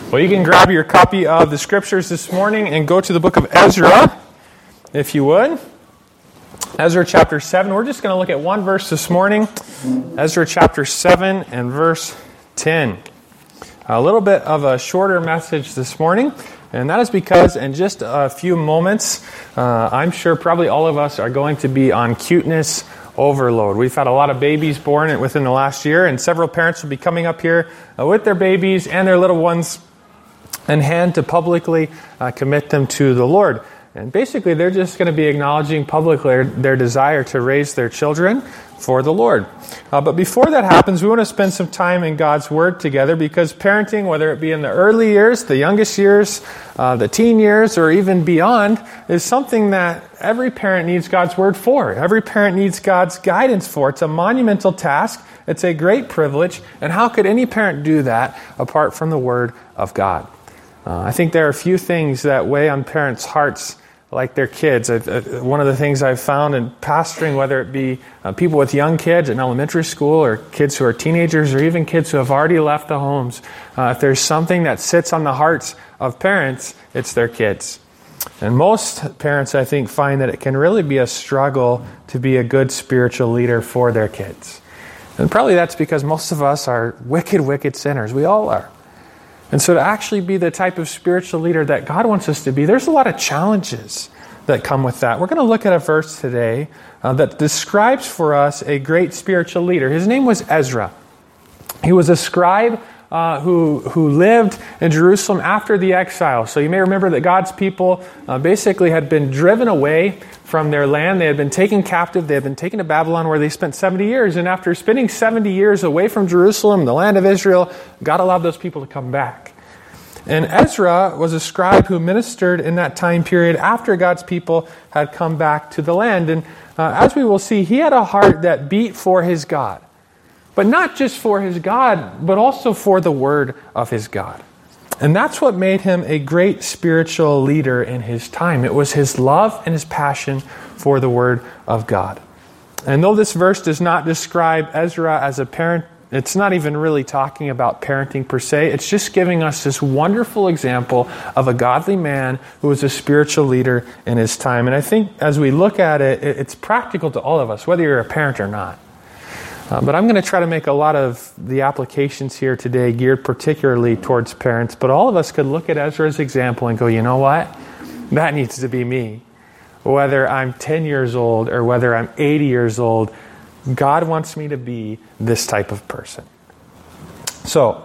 Well, you can grab your copy of the scriptures this morning and go to the book of Ezra, if you would. Ezra chapter 7. We're just going to look at one verse this morning. Ezra chapter 7 and verse 10. A little bit of a shorter message this morning, and that is because in just a few moments, I'm sure probably all of us are going to be on cuteness overload. We've had a lot of babies born within the last year, and several parents will be coming up here with their babies and their little ones in hand to publicly commit them to the Lord. And basically, they're just going to be acknowledging publicly their desire to raise their children for the Lord. But before that happens, we want to spend some time in God's Word together, because parenting, whether it be in the early years, the youngest years, the teen years, or even beyond, is something that every parent needs God's Word for. Every parent needs God's guidance for. It's a monumental task. It's a great privilege. And how could any parent do that apart from the Word of God? I think there are a few things that weigh on parents' hearts like their kids. One of the things I've found in pastoring, whether it be people with young kids in elementary school or kids who are teenagers or even kids who have already left the homes, if there's something that sits on the hearts of parents, it's their kids. And most parents, I think, find that it can really be a struggle to be a good spiritual leader for their kids. And probably that's because most of us are wicked, wicked sinners. We all are. And so to actually be the type of spiritual leader that God wants us to be, there's a lot of challenges that come with that. We're going to look at a verse today that describes for us a great spiritual leader. His name was Ezra. He was a scribe who lived in Jerusalem after the exile. So you may remember that God's people basically had been driven away from their land. They had been taken captive. They had been taken to Babylon, where they spent 70 years. And after spending 70 years away from Jerusalem, the land of Israel, God allowed those people to come back. And Ezra was a scribe who ministered in that time period after God's people had come back to the land. And as we will see, he had a heart that beat for his God. But not just for his God, but also for the word of his God. And that's what made him a great spiritual leader in his time. It was his love and his passion for the word of God. And though this verse does not describe Ezra as a parent, it's not even really talking about parenting per se. It's just giving us this wonderful example of a godly man who was a spiritual leader in his time. And I think as we look at it, it's practical to all of us, whether you're a parent or not. But I'm going to try to make a lot of the applications here today geared particularly towards parents. But all of us could look at Ezra's example and go, you know what? That needs to be me. Whether I'm 10 years old or whether I'm 80 years old, God wants me to be this type of person. So,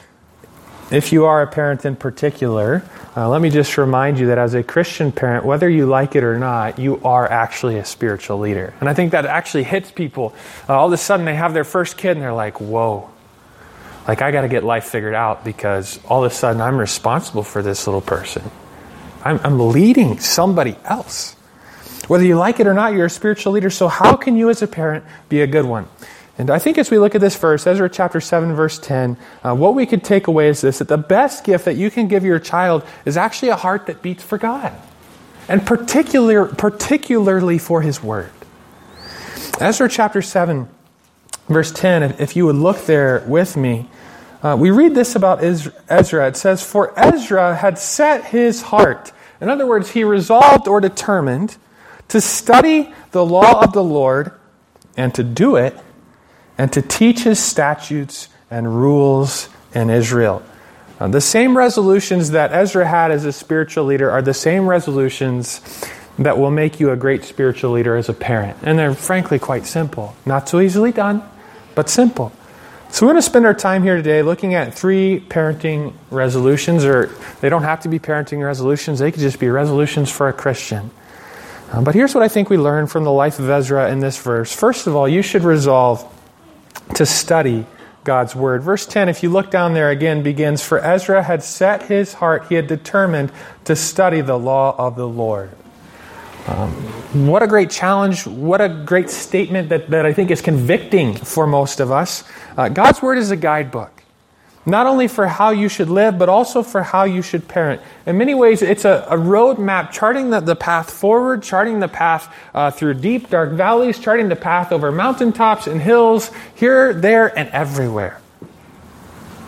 if you are a parent in particular, let me just remind you that as a Christian parent, whether you like it or not, you are actually a spiritual leader. And I think that actually hits people. All of a sudden they have their first kid and they're like, whoa, like I got to get life figured out because all of a sudden I'm responsible for this little person. I'm leading somebody else. Whether you like it or not, you're a spiritual leader. So how can you as a parent be a good one? And I think as we look at this verse, Ezra chapter 7, verse 10, what we could take away is this, that the best gift that you can give your child is actually a heart that beats for God. And particularly for His Word. Ezra chapter 7, verse 10, if you would look there with me, we read this about Ezra. It says, "For Ezra had set his heart." In other words, he resolved or determined to study the law of the Lord and to do it, and to teach His statutes and rules in Israel. The same resolutions that Ezra had as a spiritual leader are the same resolutions that will make you a great spiritual leader as a parent. And they're frankly quite simple. Not so easily done, but simple. So we're going to spend our time here today looking at 3 parenting resolutions, or they don't have to be parenting resolutions. They could just be resolutions for a Christian. But here's what I think we learn from the life of Ezra in this verse. First of all, you should resolve to study God's Word. Verse 10, if you look down there again, begins, "For Ezra had set his heart," he had determined to study the law of the Lord. What a great challenge. What a great statement that I think is convicting for most of us. God's Word is a guidebook. Not only for how you should live, but also for how you should parent. In many ways, it's a roadmap charting the path forward, charting the path through deep, dark valleys, charting the path over mountaintops and hills, here, there, and everywhere.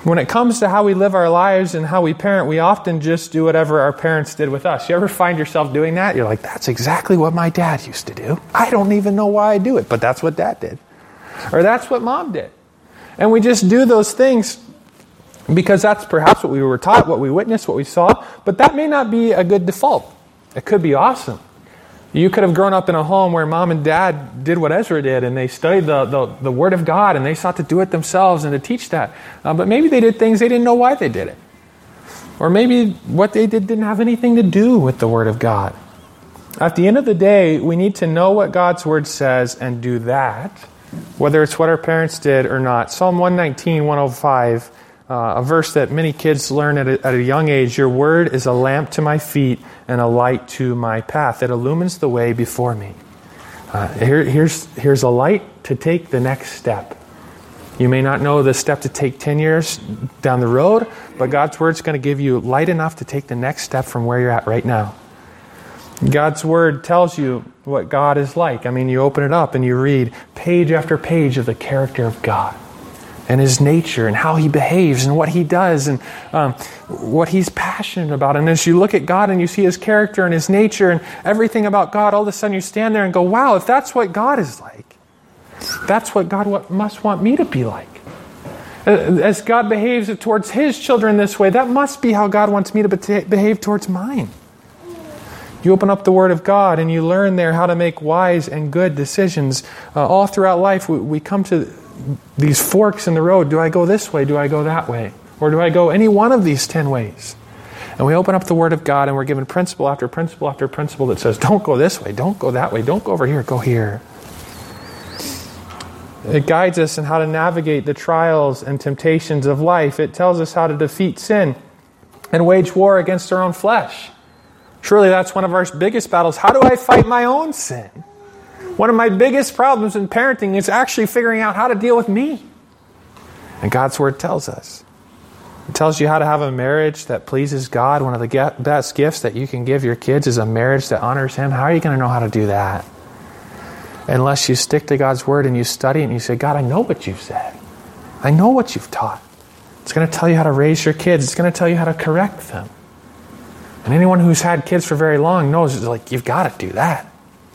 When it comes to how we live our lives and how we parent, we often just do whatever our parents did with us. You ever find yourself doing that? You're like, that's exactly what my dad used to do. I don't even know why I do it, but that's what dad did. Or that's what mom did. And we just do those things because that's perhaps what we were taught, what we witnessed, what we saw. But that may not be a good default. It could be awesome. You could have grown up in a home where mom and dad did what Ezra did, and they studied the Word of God, and they sought to do it themselves and to teach that. But maybe they did things they didn't know why they did it. Or maybe what they did didn't have anything to do with the Word of God. At the end of the day, we need to know what God's Word says and do that, whether it's what our parents did or not. Psalm 119, 105, a verse that many kids learn at a young age. Your word is a lamp to my feet and a light to my path. It illumines the way before me. Here's a light to take the next step. You may not know the step to take 10 years down the road, but God's word's going to give you light enough to take the next step from where you're at right now. God's word tells you what God is like. I mean, you open it up and you read page after page of the character of God and His nature and how He behaves and what He does and what He's passionate about. And as you look at God and you see His character and His nature and everything about God, all of a sudden you stand there and go, wow, if that's what God is like, that's what God must want me to be like. As God behaves towards His children this way, that must be how God wants me to behave towards mine. You open up the Word of God and you learn there how to make wise and good decisions. All throughout life, we come to these forks in the road. Do I go this way? Do I go that way? Or do I go any one of these 10 ways? And we open up the Word of God and we're given principle after principle after principle that says, don't go this way, don't go that way, don't go over here, go here. It guides us in how to navigate the trials and temptations of life. It tells us how to defeat sin and wage war against our own flesh. Surely that's one of our biggest battles. How do I fight my own sin? One of my biggest problems in parenting is actually figuring out how to deal with me. And God's Word tells us. It tells you how to have a marriage that pleases God. One of the best gifts that you can give your kids is a marriage that honors Him. How are you going to know how to do that? Unless you stick to God's Word and you study it and you say, God, I know what you've said. I know what you've taught. It's going to tell you how to raise your kids. It's going to tell you how to correct them. And anyone who's had kids for very long knows it's like, you've got to do that.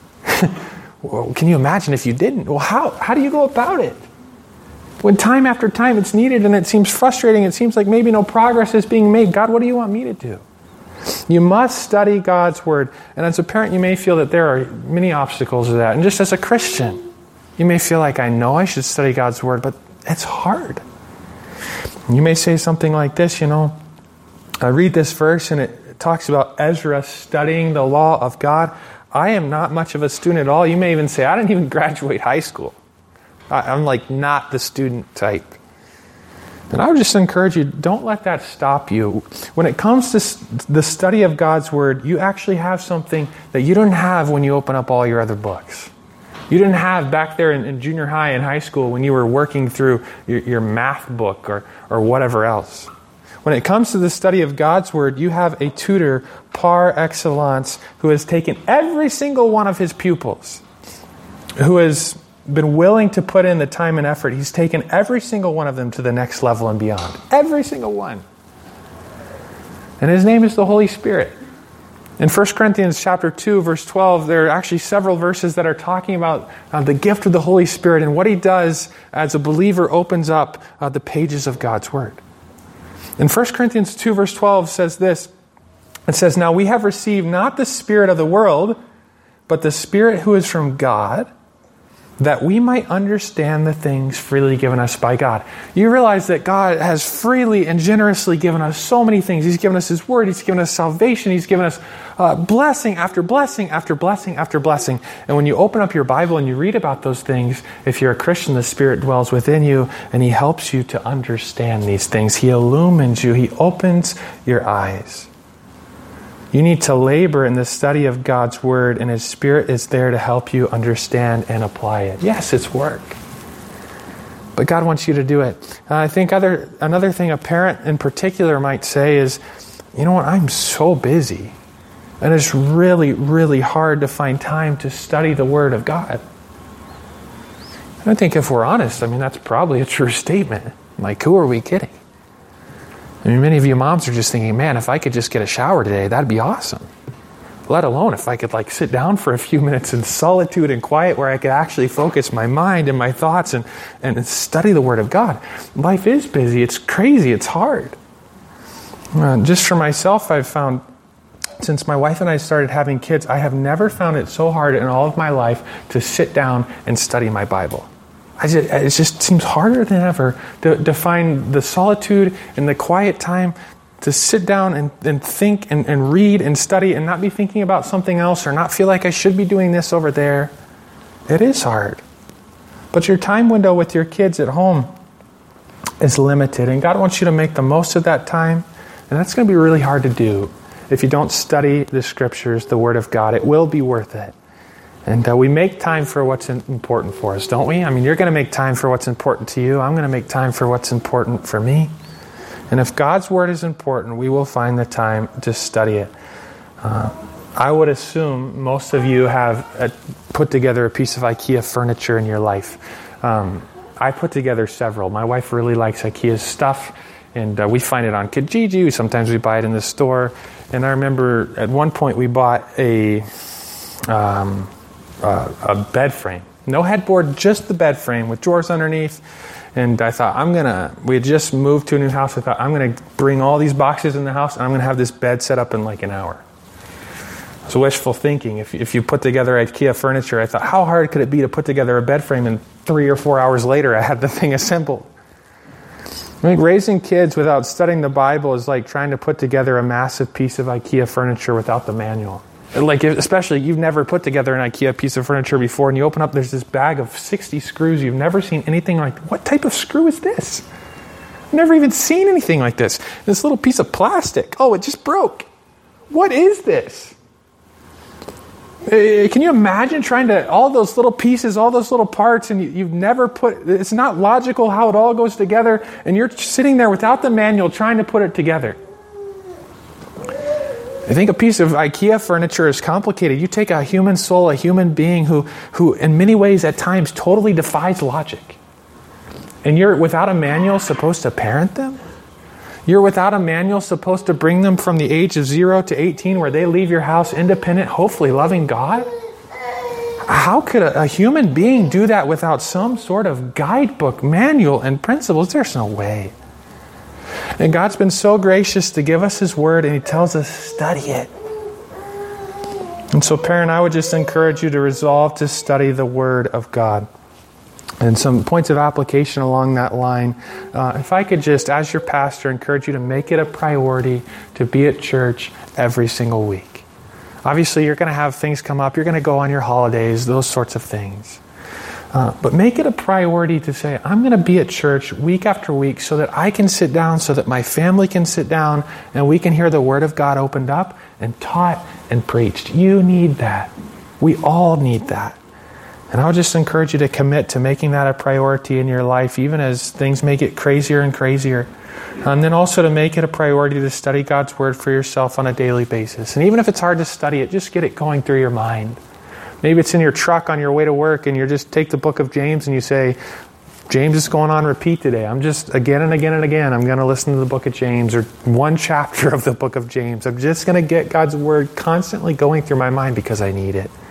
Well, can you imagine if you didn't? Well, how do you go about it? When time after time it's needed and it seems frustrating, it seems like maybe no progress is being made. God, what do you want me to do? You must study God's Word. And as a parent, you may feel that there are many obstacles to that. And just as a Christian, you may feel like, I know I should study God's Word, but it's hard. You may say something like this, I read this verse and it talks about Ezra studying the law of God. I am not much of a student at all. You may even say, I didn't even graduate high school. I'm like not the student type. And I would just encourage you, don't let that stop you. When it comes to the study of God's Word, you actually have something that you don't have when you open up all your other books. You didn't have back there in junior high and high school when you were working through your math book or whatever else. When it comes to the study of God's Word, you have a tutor par excellence who has taken every single one of his pupils, who has been willing to put in the time and effort. He's taken every single one of them to the next level and beyond. Every single one. And His name is the Holy Spirit. In 1 Corinthians chapter 2, verse 12, there are actually several verses that are talking about the gift of the Holy Spirit and what He does as a believer opens up the pages of God's Word. In 1 Corinthians 2, verse 12 says this. It says, now we have received not the spirit of the world, but the Spirit who is from God, that we might understand the things freely given us by God. You realize that God has freely and generously given us so many things. He's given us His Word. He's given us salvation. He's given us blessing after blessing after blessing after blessing. And when you open up your Bible and you read about those things, if you're a Christian, the Spirit dwells within you and He helps you to understand these things. He illumines you. He opens your eyes. You need to labor in the study of God's Word, and His Spirit is there to help you understand and apply it. Yes, it's work, but God wants you to do it. I think another thing a parent in particular might say is, you know what, I'm so busy, and it's really, really hard to find time to study the Word of God. I think if we're honest, that's probably a true statement. Like, who are we kidding? mean, many of you moms are just thinking, man, if I could just get a shower today, that'd be awesome. Let alone if I could sit down for a few minutes in solitude and quiet where I could actually focus my mind and my thoughts and study the Word of God. Life is busy. It's crazy. It's hard. Just for myself, I've found, since my wife and I started having kids, I have never found it so hard in all of my life to sit down and study my Bible. It just seems harder than ever to find the solitude and the quiet time to sit down and think and read and study and not be thinking about something else or not feel like I should be doing this over there. It is hard. But your time window with your kids at home is limited, and God wants you to make the most of that time, and that's going to be really hard to do if you don't study the Scriptures, the Word of God. It will be worth it. And we make time for what's important for us, don't we? I mean, you're going to make time for what's important to you. I'm going to make time for what's important for me. And if God's Word is important, we will find the time to study it. I would assume most of you have put together a piece of IKEA furniture in your life. I put together several. My wife really likes IKEA's stuff, and we find it on Kijiji. Sometimes we buy it in the store. And I remember at one point we bought a bed frame. No headboard, just the bed frame with drawers underneath. And I thought, we had just moved to a new house. I thought, I'm going to bring all these boxes in the house and I'm going to have this bed set up in an hour. It's wishful thinking. If you put together IKEA furniture, I thought, how hard could it be to put together a bed frame, and 3 or 4 hours later I had the thing assembled. I mean, raising kids without studying the Bible is like trying to put together a massive piece of IKEA furniture without the manual. Especially, you've never put together an IKEA piece of furniture before, and you open up, there's this bag of 60 screws. You've never seen anything like, what type of screw is this? I've never even seen anything like this. This little piece of plastic. Oh, it just broke. What is this? Can you imagine all those little pieces, all those little parts, and you've never it's not logical how it all goes together, and you're sitting there without the manual trying to put it together. I think a piece of IKEA furniture is complicated. You take a human soul, a human being who in many ways at times totally defies logic. And you're without a manual supposed to parent them? You're without a manual supposed to bring them from the age of 0 to 18 where they leave your house independent, hopefully loving God? How could a human being do that without some sort of guidebook, manual, and principles? There's no way. And God's been so gracious to give us His Word, and He tells us, study it. And so, parent, I would just encourage you to resolve to study the Word of God. And some points of application along that line. If I could just, as your pastor, encourage you to make it a priority to be at church every single week. Obviously, you're going to have things come up. You're going to go on your holidays, those sorts of things. But make it a priority to say, I'm going to be at church week after week so that I can sit down, so that my family can sit down, and we can hear the Word of God opened up and taught and preached. You need that. We all need that. And I would just encourage you to commit to making that a priority in your life, even as things may get crazier and crazier. And then also to make it a priority to study God's Word for yourself on a daily basis. And even if it's hard to study it, just get it going through your mind. Maybe it's in your truck on your way to work, and you just take the book of James and you say, James is going on repeat today. I'm just, again and again and again, I'm going to listen to the book of James, or one chapter of the book of James. I'm just going to get God's Word constantly going through my mind because I need it.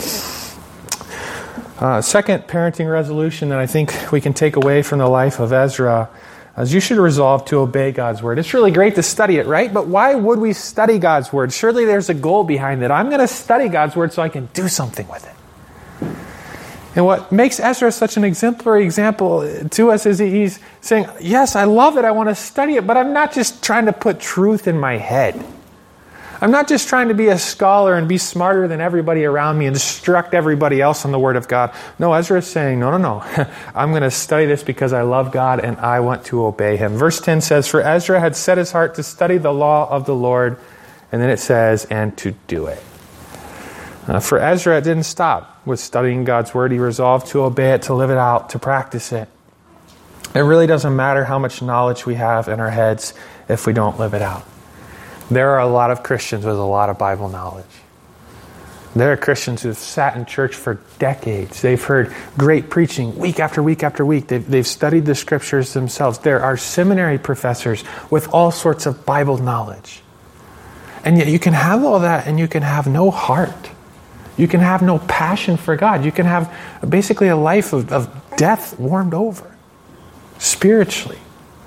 Second parenting resolution that I think we can take away from the life of Ezra is you should resolve to obey God's Word. It's really great to study it, right? But why would we study God's Word? Surely there's a goal behind it. I'm going to study God's Word so I can do something with it. And what makes Ezra such an exemplary example to us is he's saying, yes, I love it, I want to study it, but I'm not just trying to put truth in my head. I'm not just trying to be a scholar and be smarter than everybody around me and instruct everybody else on the Word of God. No, Ezra is saying, no. I'm going to study this because I love God and I want to obey Him. Verse 10 says, for Ezra had set his heart to study the law of the Lord. And then it says, and to do it. For Ezra, it didn't stop with studying God's Word. He resolved to obey it, to live it out, to practice it. It really doesn't matter how much knowledge we have in our heads if we don't live it out. There are a lot of Christians with a lot of Bible knowledge. There are Christians who have sat in church for decades. They've heard great preaching week after week after week. They've studied the scriptures themselves. There are seminary professors with all sorts of Bible knowledge. And yet you can have all that and you can have no heart. You can have no passion for God. You can have basically a life of death warmed over spiritually.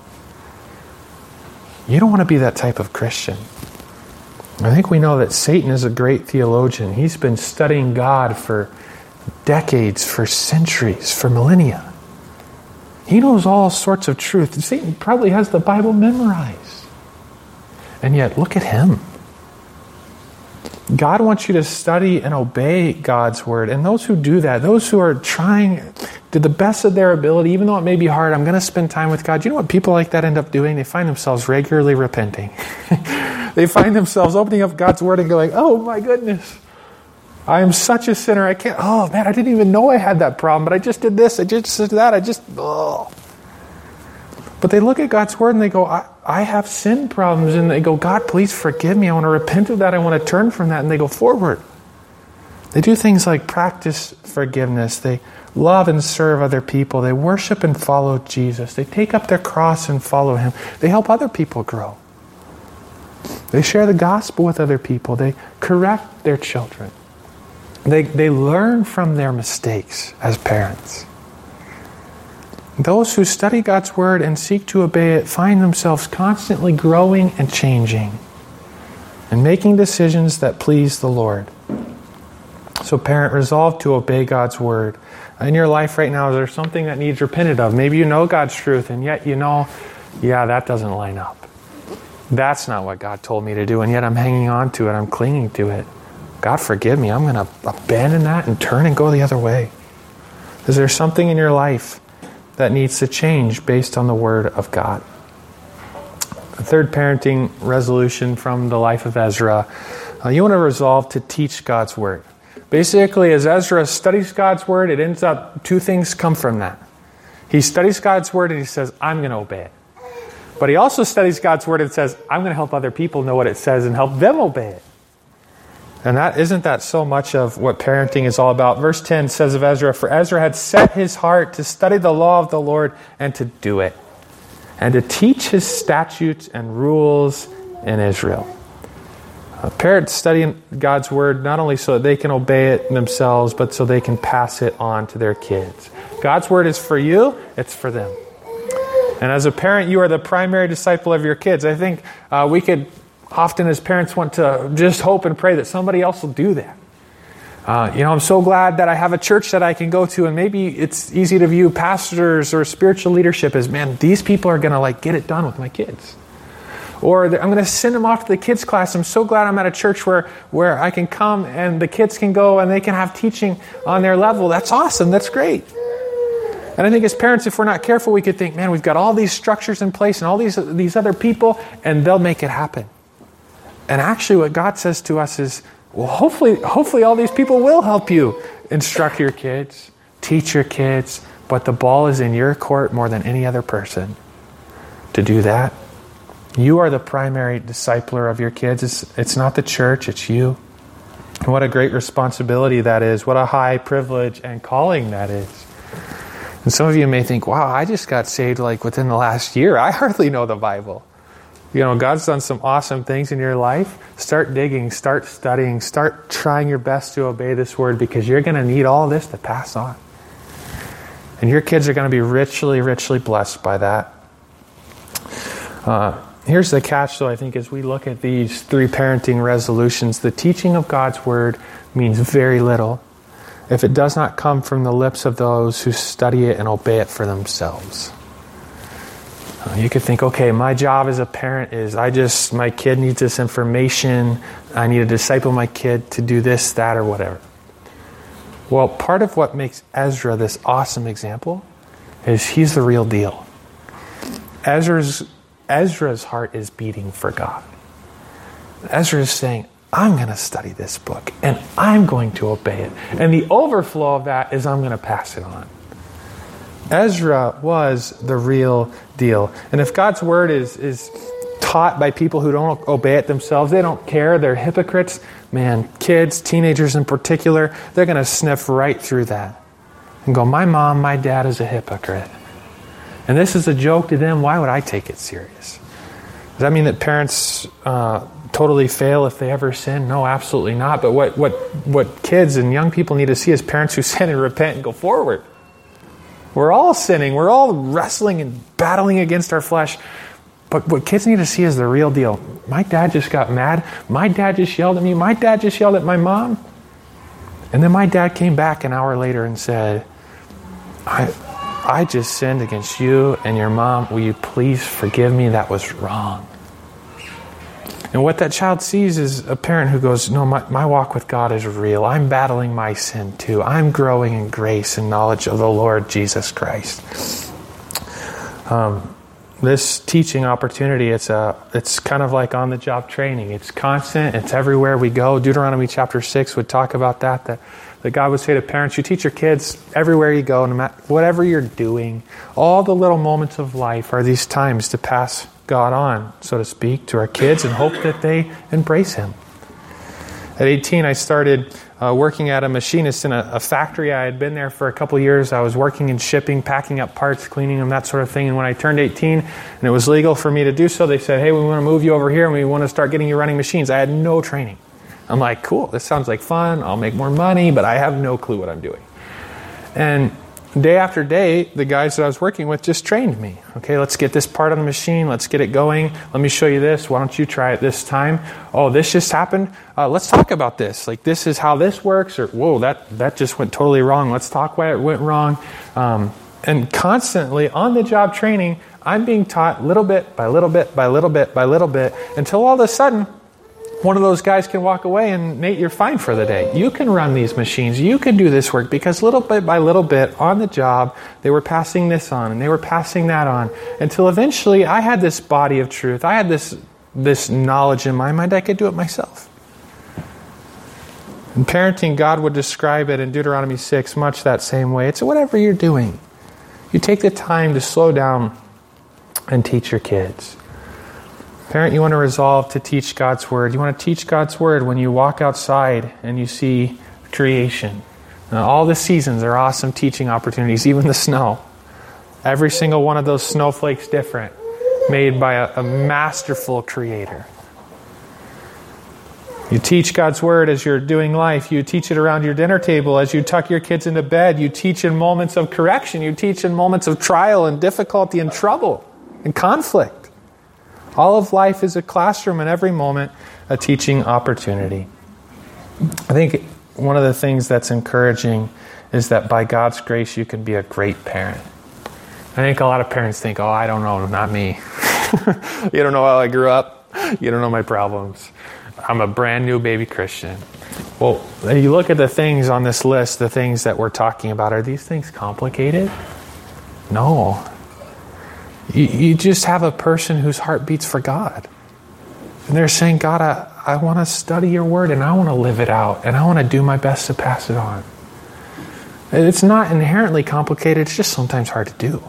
You don't want to be that type of Christian. I think we know that Satan is a great theologian. He's been studying God for decades, for centuries, for millennia. He knows all sorts of truth. Satan probably has the Bible memorized. And yet, look at him. God wants you to study and obey God's word. And those who do that, those who are trying to the best of their ability, even though it may be hard, I'm going to spend time with God. You know what people like that end up doing? They find themselves regularly repenting. They find themselves opening up God's word and going, oh my goodness, I am such a sinner. I can't, oh man, I didn't even know I had that problem, but I just did this, I just did that, But they look at God's word and they go, I have sin problems. And they go, God, please forgive me. I want to repent of that. I want to turn from that. And they go forward. They do things like practice forgiveness. They love and serve other people. They worship and follow Jesus. They take up their cross and follow Him. They help other people grow. They share the gospel with other people. They correct their children. They learn from their mistakes as parents. Those who study God's word and seek to obey it find themselves constantly growing and changing and making decisions that please the Lord. So parent, resolve to obey God's word. In your life right now, is there something that needs repented of? Maybe you know God's truth and yet you know, that doesn't line up. That's not what God told me to do, and yet I'm hanging on to it. I'm clinging to it. God, forgive me. I'm going to abandon that and turn and go the other way. Is there something in your life that needs to change based on the Word of God? A third parenting resolution from the life of Ezra. You want to resolve to teach God's Word. Basically, as Ezra studies God's Word, it ends up two things come from that. He studies God's Word and he says, I'm going to obey it. But he also studies God's word and says, I'm going to help other people know what it says and help them obey it. And isn't that so much of what parenting is all about? Verse 10 says of Ezra, for Ezra had set his heart to study the law of the Lord and to do it, and to teach his statutes and rules in Israel. Parents studying God's word not only so that they can obey it themselves, but so they can pass it on to their kids. God's word is for you, it's for them. And as a parent, you are the primary disciple of your kids. I think we could often as parents want to just hope and pray that somebody else will do that. I'm so glad that I have a church that I can go to, and maybe it's easy to view pastors or spiritual leadership as, man, these people are going to get it done with my kids. Or I'm going to send them off to the kids class. I'm so glad I'm at a church where I can come and the kids can go and they can have teaching on their level. That's awesome. That's great. And I think as parents, if we're not careful, we could think, man, we've got all these structures in place and all these other people, and they'll make it happen. And actually what God says to us is, well, hopefully all these people will help you instruct your kids, teach your kids, but the ball is in your court more than any other person to do that. You are the primary discipler of your kids. It's not the church, it's you. And what a great responsibility that is. What a high privilege and calling that is. And some of you may think, wow, I just got saved within the last year. I hardly know the Bible. God's done some awesome things in your life. Start digging, start studying, start trying your best to obey this word, because you're going to need all this to pass on. And your kids are going to be richly, richly blessed by that. Here's the catch, though, I think, as we look at these three parenting resolutions. The teaching of God's word means very little if it does not come from the lips of those who study it and obey it for themselves. You could think, okay, my job as a parent is my kid needs this information. I need to disciple my kid to do this, that, or whatever. Well, part of what makes Ezra this awesome example is he's the real deal. Ezra's heart is beating for God. Ezra is saying, I'm going to study this book and I'm going to obey it. And the overflow of that is I'm going to pass it on. Ezra was the real deal. And if God's word is taught by people who don't obey it themselves. They don't care. They're hypocrites. Man, kids, teenagers in particular, they're going to sniff right through that and go, my mom, my dad is a hypocrite. And this is a joke to them. Why would I take it serious? Does that mean that parents totally fail if they ever sin? No, absolutely not. But what kids and young people need to see is parents who sin and repent and go forward. We're all sinning. We're all wrestling and battling against our flesh. But what kids need to see is the real deal. My dad just got mad. My dad just yelled at me. My dad just yelled at my mom. And then my dad came back an hour later and said, I just sinned against you and your mom. Will you please forgive me? That was wrong. And what that child sees is a parent who goes, no, my walk with God is real. I'm battling my sin too. I'm growing in grace and knowledge of the Lord Jesus Christ. This teaching opportunity, it's kind of like on-the-job training. It's constant. It's everywhere we go. Deuteronomy chapter 6 would talk about that God would say to parents, you teach your kids everywhere you go, no matter whatever you're doing. All the little moments of life are these times to pass God on, so to speak, to our kids and hope that they embrace Him. At 18, I started working at a machinist in a factory. I had been there for a couple years. I was working in shipping, packing up parts, cleaning them, that sort of thing. And when I turned 18 and it was legal for me to do so, they said, hey, we want to move you over here and we want to start getting you running machines. I had no training. I'm like, cool, this sounds like fun. I'll make more money, but I have no clue what I'm doing. And day after day, the guys that I was working with just trained me. Okay, let's get this part on the machine. Let's get it going. Let me show you this. Why don't you try it this time? Oh, this just happened. Let's talk about this. Like, this is how this works. Or, whoa, that just went totally wrong. Let's talk why it went wrong. And constantly on the job training, I'm being taught little bit by little bit by little bit by little bit until all of a sudden, one of those guys can walk away and, Nate, you're fine for the day. You can run these machines. You can do this work, because little bit by little bit on the job, they were passing this on and they were passing that on until eventually I had this body of truth. I had this knowledge in my mind. I could do it myself. In parenting, God would describe it in Deuteronomy 6 much that same way. It's whatever you're doing. You take the time to slow down and teach your kids. Parent, you want to resolve to teach God's Word. You want to teach God's Word when you walk outside and you see creation. Now, all the seasons are awesome teaching opportunities, even the snow. Every single one of those snowflakes different, made by a masterful Creator. You teach God's Word as you're doing life. You teach it around your dinner table as you tuck your kids into bed. You teach in moments of correction. You teach in moments of trial and difficulty and trouble and conflict. All of life is a classroom, and every moment a teaching opportunity. I think one of the things that's encouraging is that by God's grace you can be a great parent. I think a lot of parents think, oh, I don't know, not me. You don't know how I grew up. You don't know my problems. I'm a brand new baby Christian. Well, you look at the things on this list, the things that we're talking about, are these things complicated? No. You just have a person whose heart beats for God. And they're saying, God, I want to study your Word and I want to live it out and I want to do my best to pass it on. It's not inherently complicated. It's just sometimes hard to do.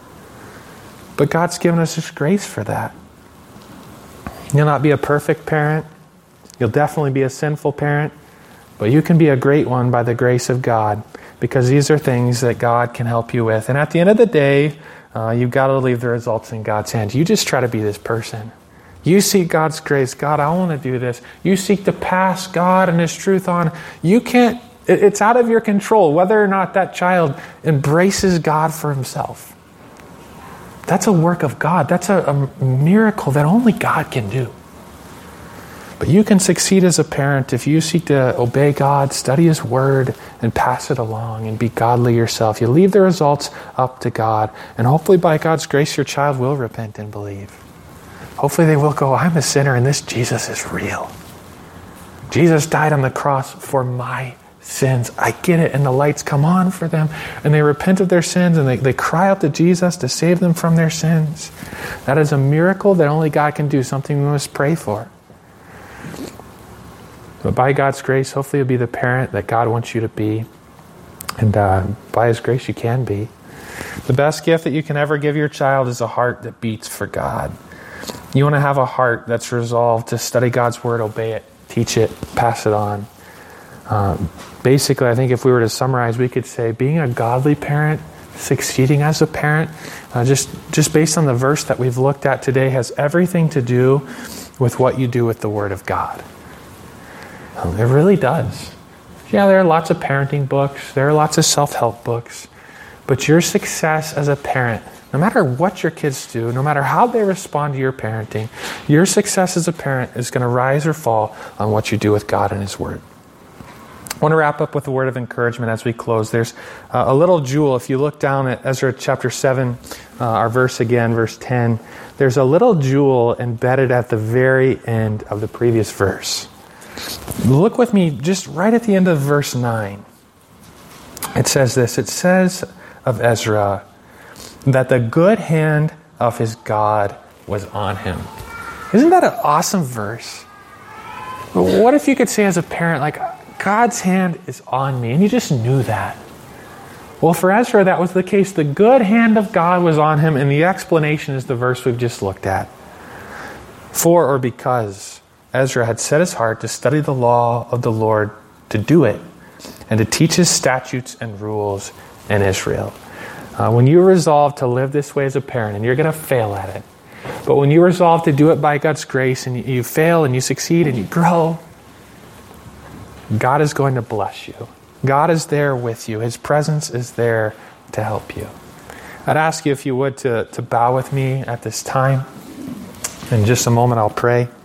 But God's given us His grace for that. You'll not be a perfect parent. You'll definitely be a sinful parent. But you can be a great one by the grace of God, because these are things that God can help you with. And at the end of the day, you've got to leave the results in God's hands. You just try to be this person. You seek God's grace. God, I want to do this. You seek to pass God and His truth on. You can't, it's out of your control whether or not that child embraces God for himself. That's a work of God. That's a miracle that only God can do. But you can succeed as a parent if you seek to obey God, study His Word, and pass it along and be godly yourself. You leave the results up to God, and hopefully by God's grace your child will repent and believe. Hopefully they will go, I'm a sinner and this Jesus is real. Jesus died on the cross for my sins. I get it. And the lights come on for them, and they repent of their sins, and they cry out to Jesus to save them from their sins. That is a miracle that only God can do, something we must pray for. But by God's grace, hopefully you'll be the parent that God wants you to be. And by His grace, you can be. The best gift that you can ever give your child is a heart that beats for God. You want to have a heart that's resolved to study God's Word, obey it, teach it, pass it on. Basically, I think if we were to summarize, we could say being a godly parent, succeeding as a parent, just based on the verse that we've looked at today, has everything to do with what you do with the Word of God. It really does. Yeah, there are lots of parenting books. There are lots of self-help books. But your success as a parent, no matter what your kids do, no matter how they respond to your parenting, your success as a parent is going to rise or fall on what you do with God and His Word. I want to wrap up with a word of encouragement as we close. There's a little jewel. If you look down at Ezra chapter 7, our verse again, verse 10, there's a little jewel embedded at the very end of the previous verse. Look with me just right at the end of verse 9. It says this. It says of Ezra that the good hand of his God was on him. Isn't that an awesome verse? What if you could say as a parent, like, God's hand is on me, and you just knew that? Well, for Ezra, that was the case. The good hand of God was on him, and the explanation is the verse we've just looked at. For or because Ezra had set his heart to study the law of the Lord, to do it, and to teach His statutes and rules in Israel. When you resolve to live this way as a parent, and you're going to fail at it, but when you resolve to do it by God's grace, and you fail and you succeed and you grow, God is going to bless you. God is there with you. His presence is there to help you. I'd ask you, if you would, to bow with me at this time. In just a moment, I'll pray.